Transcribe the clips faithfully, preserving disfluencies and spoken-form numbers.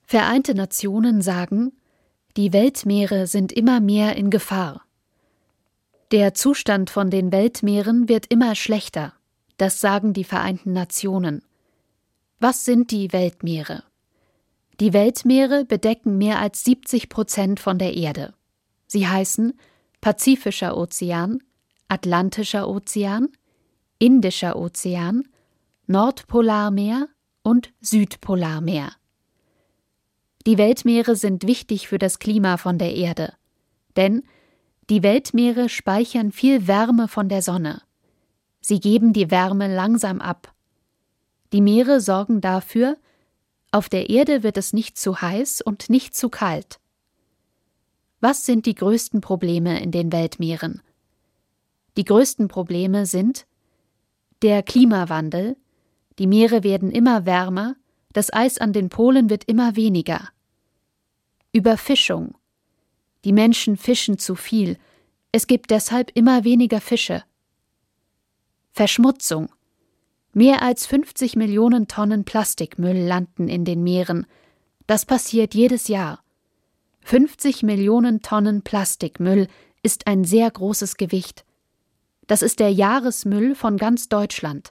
Vereinte Nationen sagen, die Weltmeere sind immer mehr in Gefahr. Der Zustand von den Weltmeeren wird immer schlechter, das sagen die Vereinten Nationen. Was sind die Weltmeere? Die Weltmeere bedecken mehr als siebzig Prozent von der Erde. Sie heißen Pazifischer Ozean, Atlantischer Ozean, Indischer Ozean, Nordpolarmeer und Südpolarmeer. Die Weltmeere sind wichtig für das Klima von der Erde, denn die Weltmeere speichern viel Wärme von der Sonne. Sie geben die Wärme langsam ab. Die Meere sorgen dafür, auf der Erde wird es nicht zu heiß und nicht zu kalt. Was sind die größten Probleme in den Weltmeeren? Die größten Probleme sind der Klimawandel, die Meere werden immer wärmer, das Eis an den Polen wird immer weniger. Überfischung. Die Menschen fischen zu viel, es gibt deshalb immer weniger Fische. Verschmutzung. Mehr als fünfzig Millionen Tonnen Plastikmüll landen in den Meeren. Das passiert jedes Jahr. fünfzig Millionen Tonnen Plastikmüll ist ein sehr großes Gewicht. Das ist der Jahresmüll von ganz Deutschland.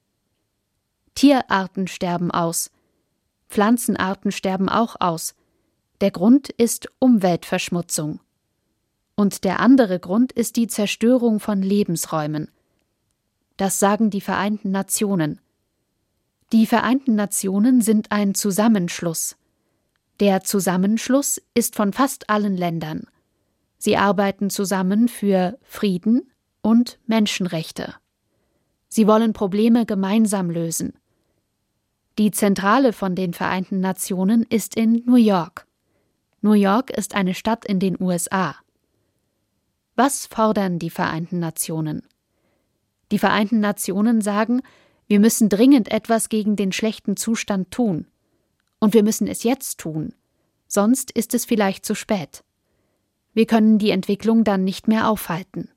Tierarten sterben aus. Pflanzenarten sterben auch aus. Der Grund ist Umweltverschmutzung. Und der andere Grund ist die Zerstörung von Lebensräumen. Das sagen die Vereinten Nationen. Die Vereinten Nationen sind ein Zusammenschluss. Der Zusammenschluss ist von fast allen Ländern. Sie arbeiten zusammen für Frieden und Menschenrechte. Sie wollen Probleme gemeinsam lösen. Die Zentrale von den Vereinten Nationen ist in New York. New York ist eine Stadt in den U S A. Was fordern die Vereinten Nationen? Die Vereinten Nationen sagen, wir müssen dringend etwas gegen den schlechten Zustand tun. Und wir müssen es jetzt tun, sonst ist es vielleicht zu spät. Wir können die Entwicklung dann nicht mehr aufhalten.